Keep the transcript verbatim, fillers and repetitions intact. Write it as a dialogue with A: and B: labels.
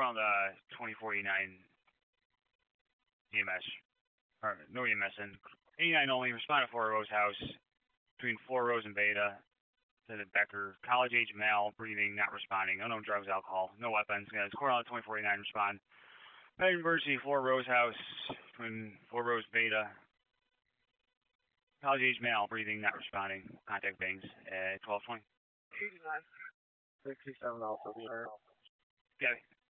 A: on the twenty-four eighty-nine E M S, or no E M S, and eighty-nine only, responded for Rose House, between four Rose and Beta, to the Becker, college-age male, breathing, not responding, unknown drugs, alcohol, no weapons. Guys, core on the twenty-four eighty-nine, respond. Penn University, four Rose House, between four Rose Beta, college-age male, breathing, not responding, contact bangs at twelve twenty.
B: eighty-nine. sixty-seven Alpha, sir.
A: Got it.